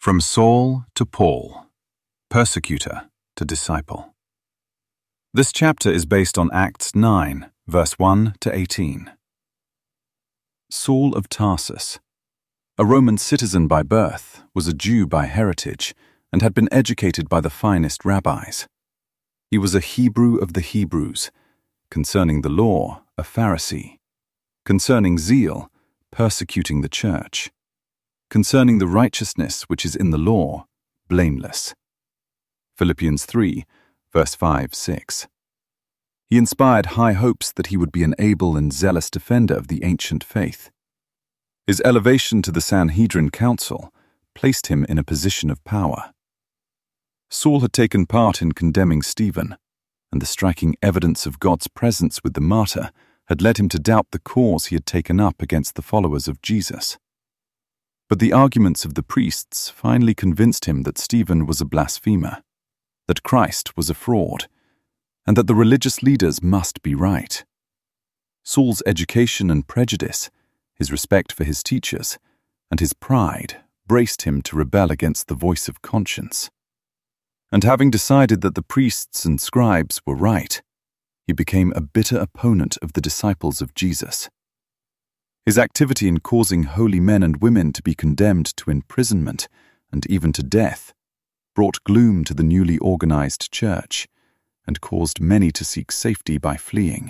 From Saul to Paul, persecutor to disciple. This chapter is based on Acts 9, verse 1 to 18. Saul of Tarsus, a Roman citizen by birth, was a Jew by heritage, and had been educated by the finest rabbis. He was a Hebrew of the Hebrews, concerning the law, a Pharisee, concerning zeal, persecuting the church, concerning the righteousness which is in the law, blameless. Philippians 3, verse 5-6. He inspired high hopes that he would be an able and zealous defender of the ancient faith. His elevation to the Sanhedrin Council placed him in a position of power. Saul had taken part in condemning Stephen, and the striking evidence of God's presence with the martyr had led him to doubt the cause he had taken up against the followers of Jesus. But the arguments of the priests finally convinced him that Stephen was a blasphemer, that Christ was a fraud, and that the religious leaders must be right. Saul's education and prejudice, his respect for his teachers, and his pride braced him to rebel against the voice of conscience. And having decided that the priests and scribes were right, he became a bitter opponent of the disciples of Jesus. His activity in causing holy men and women to be condemned to imprisonment and even to death brought gloom to the newly organized church and caused many to seek safety by fleeing.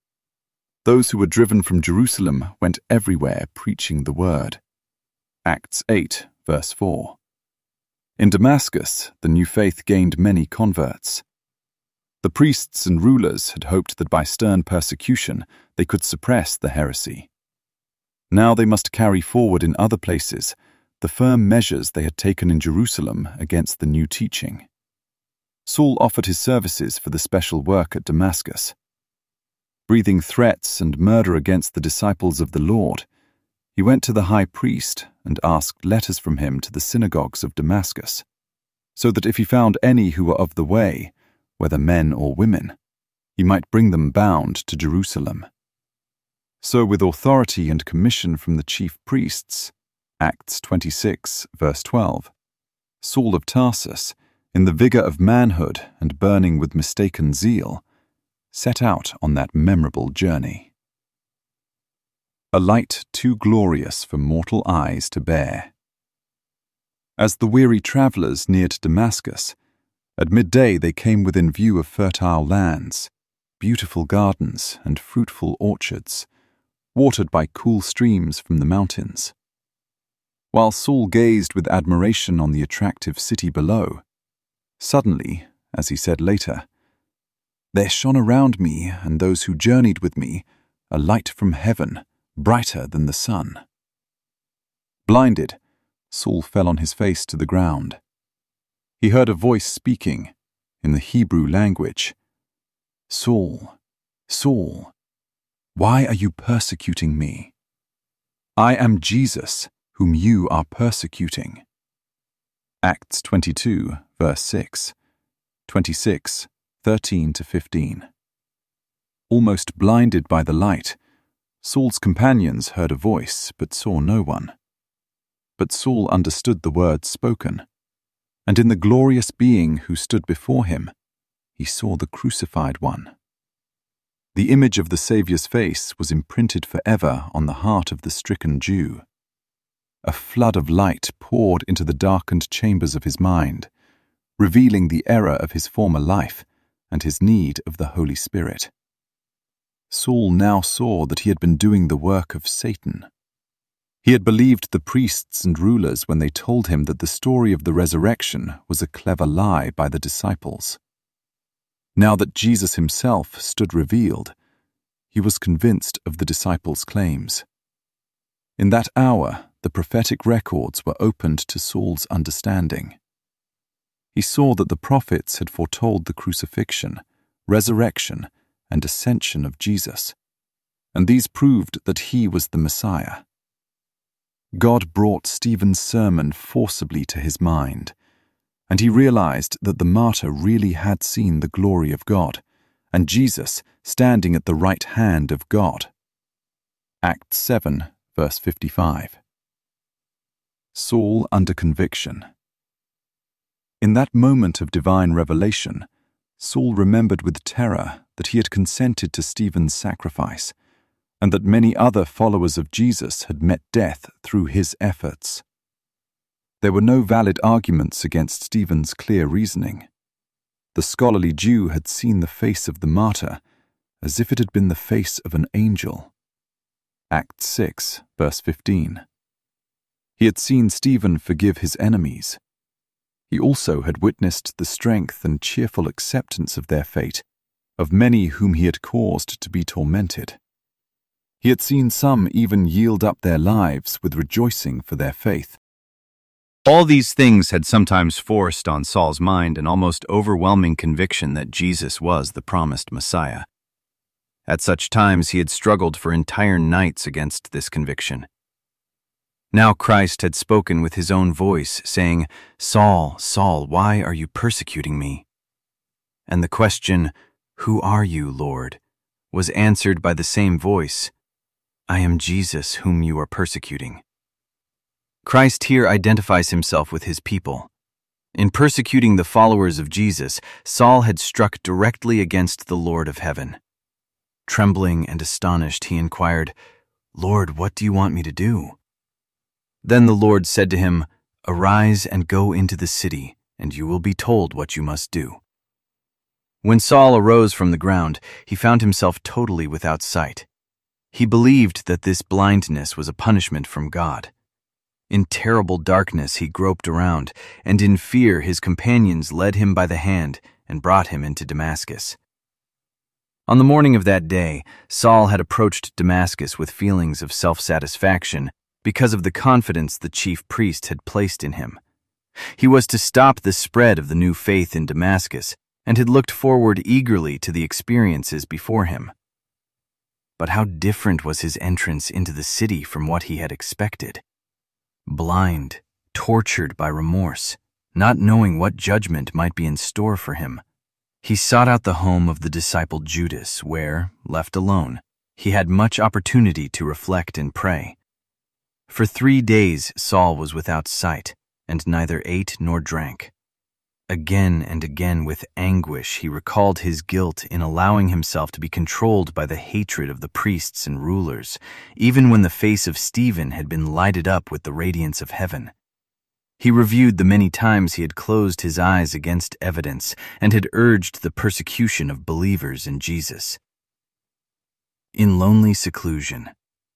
Those who were driven from Jerusalem went everywhere preaching the word. Acts 8, verse 4. In Damascus, the new faith gained many converts. The priests and rulers had hoped that by stern persecution they could suppress the heresy. Now they must carry forward in other places the firm measures they had taken in Jerusalem against the new teaching. Saul offered his services for the special work at Damascus. Breathing threats and murder against the disciples of the Lord, he went to the high priest and asked letters from him to the synagogues of Damascus, so that if he found any who were of the way, whether men or women, he might bring them bound to Jerusalem. So with authority and commission from the chief priests, Acts 26, verse 12, Saul of Tarsus, in the vigor of manhood and burning with mistaken zeal, set out on that memorable journey. A light too glorious for mortal eyes to bear. As the weary travelers neared Damascus, at midday they came within view of fertile lands, beautiful gardens and fruitful orchards, watered by cool streams from the mountains. While Saul gazed with admiration on the attractive city below, suddenly, as he said later, there shone around me and those who journeyed with me a light from heaven, brighter than the sun. Blinded, Saul fell on his face to the ground. He heard a voice speaking, in the Hebrew language, "Saul, Saul, why are you persecuting me? I am Jesus, whom you are persecuting." Acts 22, verse 6, 26, 13-15. Almost blinded by the light, Saul's companions heard a voice but saw no one. But Saul understood the words spoken, and in the glorious being who stood before him, he saw the crucified one. The image of the Saviour's face was imprinted forever on the heart of the stricken Jew. A flood of light poured into the darkened chambers of his mind, revealing the error of his former life and his need of the Holy Spirit. Saul now saw that he had been doing the work of Satan. He had believed the priests and rulers when they told him that the story of the resurrection was a clever lie by the disciples. Now that Jesus himself stood revealed, he was convinced of the disciples' claims. In that hour, the prophetic records were opened to Saul's understanding. He saw that the prophets had foretold the crucifixion, resurrection, and ascension of Jesus, and these proved that he was the Messiah. God brought Stephen's sermon forcibly to his mind, and he realized that the martyr really had seen the glory of God, and Jesus standing at the right hand of God. Acts 7, verse 55. Saul under conviction, In that moment of divine revelation, Saul remembered with terror that he had consented to Stephen's sacrifice, and that many other followers of Jesus had met death through his efforts. There were no valid arguments against Stephen's clear reasoning. The scholarly Jew had seen the face of the martyr as if it had been the face of an angel. Acts 6, verse 15. He had seen Stephen forgive his enemies. He also had witnessed the strength and cheerful acceptance of their fate of many whom he had caused to be tormented. He had seen some even yield up their lives with rejoicing for their faith. All these things had sometimes forced on Saul's mind an almost overwhelming conviction that Jesus was the promised Messiah. At such times he had struggled for entire nights against this conviction. Now Christ had spoken with his own voice, saying, "Saul, Saul, why are you persecuting me?" And the question, "Who are you, Lord?" was answered by the same voice, "I am Jesus whom you are persecuting." Christ here identifies himself with his people. In persecuting the followers of Jesus, Saul had struck directly against the Lord of heaven. Trembling and astonished, he inquired, "Lord, what do you want me to do?" Then the Lord said to him, "Arise and go into the city, and you will be told what you must do." When Saul arose from the ground, he found himself totally without sight. He believed that this blindness was a punishment from God. In terrible darkness he groped around, and in fear his companions led him by the hand and brought him into Damascus. On the morning of that day, Saul had approached Damascus with feelings of self-satisfaction because of the confidence the chief priest had placed in him. He was to stop the spread of the new faith in Damascus and had looked forward eagerly to the experiences before him. But how different was his entrance into the city from what he had expected. Blind, tortured by remorse, not knowing what judgment might be in store for him, he sought out the home of the disciple Judas, where, left alone, he had much opportunity to reflect and pray. For 3 days Saul was without sight, and neither ate nor drank. Again and again with anguish he recalled his guilt in allowing himself to be controlled by the hatred of the priests and rulers, even when the face of Stephen had been lighted up with the radiance of heaven. He reviewed the many times he had closed his eyes against evidence and had urged the persecution of believers in Jesus. In lonely seclusion.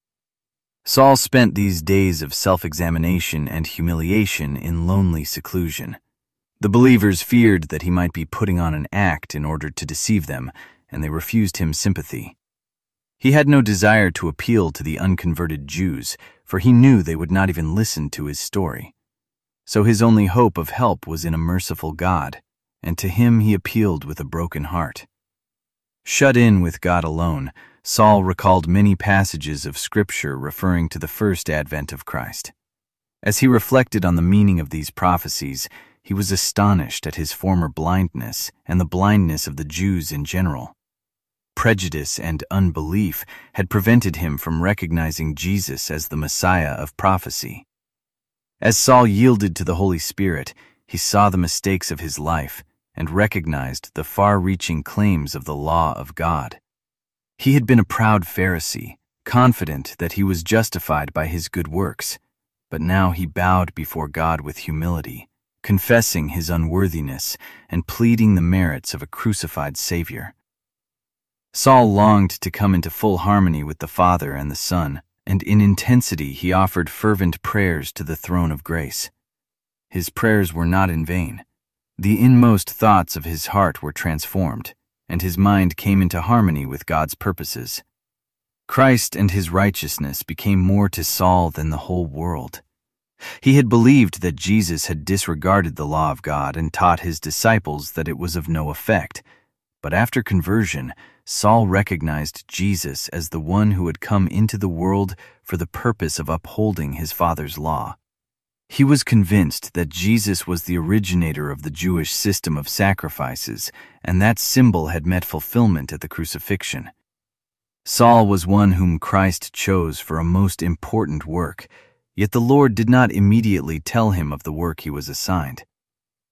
Saul spent these days of self-examination and humiliation in lonely seclusion. The believers feared that he might be putting on an act in order to deceive them, and they refused him sympathy. He had no desire to appeal to the unconverted Jews, for he knew they would not even listen to his story. So his only hope of help was in a merciful God, and to him he appealed with a broken heart. Shut in with God alone, Saul recalled many passages of Scripture referring to the first advent of Christ. As he reflected on the meaning of these prophecies, he was astonished at his former blindness and the blindness of the Jews in general. Prejudice and unbelief had prevented him from recognizing Jesus as the Messiah of prophecy. As Saul yielded to the Holy Spirit, he saw the mistakes of his life and recognized the far-reaching claims of the law of God. He had been a proud Pharisee, confident that he was justified by his good works, but now he bowed before God with humility, confessing his unworthiness and pleading the merits of a crucified Savior. Saul longed to come into full harmony with the Father and the Son, and in intensity he offered fervent prayers to the throne of grace. His prayers were not in vain. The inmost thoughts of his heart were transformed, and his mind came into harmony with God's purposes. Christ and his righteousness became more to Saul than the whole world. He had believed that Jesus had disregarded the law of God and taught his disciples that it was of no effect. But after conversion, Saul recognized Jesus as the one who had come into the world for the purpose of upholding his Father's law. He was convinced that Jesus was the originator of the Jewish system of sacrifices, and that symbol had met fulfillment at the crucifixion. Saul was one whom Christ chose for a most important work, yet the Lord did not immediately tell him of the work he was assigned.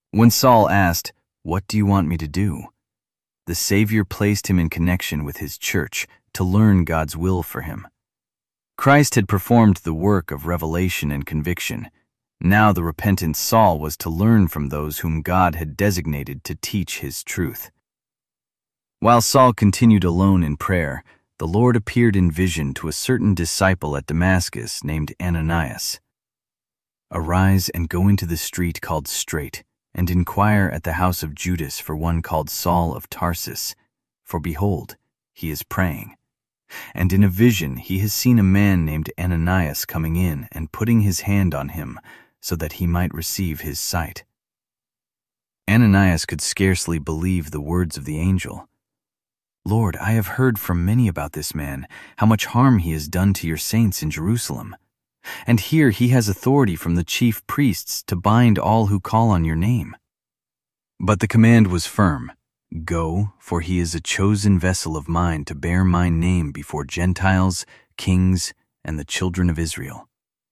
When Saul asked, "What do you want me to do?" the Savior placed him in connection with his church to learn God's will for him. Christ had performed the work of revelation and conviction. Now the repentant Saul was to learn from those whom God had designated to teach his truth. While Saul continued alone in prayer, the Lord appeared in vision to a certain disciple at Damascus named Ananias. "Arise and go into the street called Straight, and inquire at the house of Judas for one called Saul of Tarsus, for behold, he is praying. And in a vision he has seen a man named Ananias coming in and putting his hand on him, so that he might receive his sight." Ananias could scarcely believe the words of the angel. "Lord, I have heard from many about this man, how much harm he has done to your saints in Jerusalem. And here he has authority from the chief priests to bind all who call on your name." But the command was firm. "Go, for he is a chosen vessel of mine to bear my name before Gentiles, kings, and the children of Israel."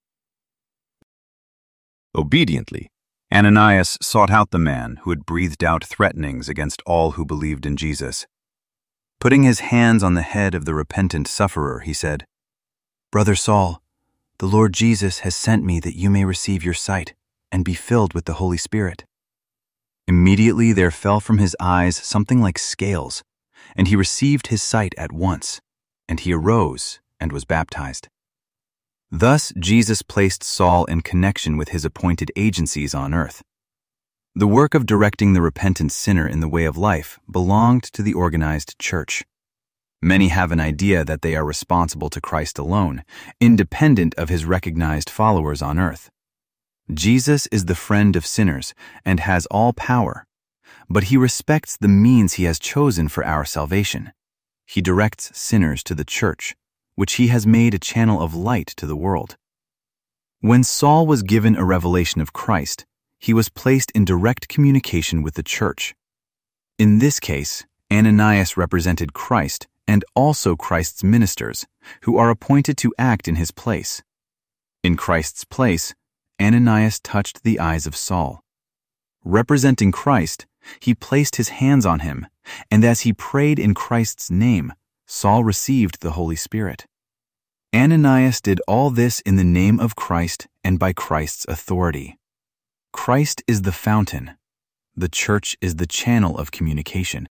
Obediently, Ananias sought out the man who had breathed out threatenings against all who believed in Jesus. Putting his hands on the head of the repentant sufferer, he said, "Brother Saul, the Lord Jesus has sent me that you may receive your sight and be filled with the Holy Spirit." Immediately there fell from his eyes something like scales, and he received his sight at once, and he arose and was baptized. Thus Jesus placed Saul in connection with his appointed agencies on earth. The work of directing the repentant sinner in the way of life belonged to the organized church. Many have an idea that they are responsible to Christ alone, independent of his recognized followers on earth. Jesus is the friend of sinners and has all power, but he respects the means he has chosen for our salvation. He directs sinners to the church, which he has made a channel of light to the world. When Saul was given a revelation of Christ, he was placed in direct communication with the church. In this case, Ananias represented Christ and also Christ's ministers, who are appointed to act in his place. In Christ's place, Ananias touched the eyes of Saul. Representing Christ, he placed his hands on him, and as he prayed in Christ's name, Saul received the Holy Spirit. Ananias did all this in the name of Christ and by Christ's authority. Christ is the fountain. The church is the channel of communication,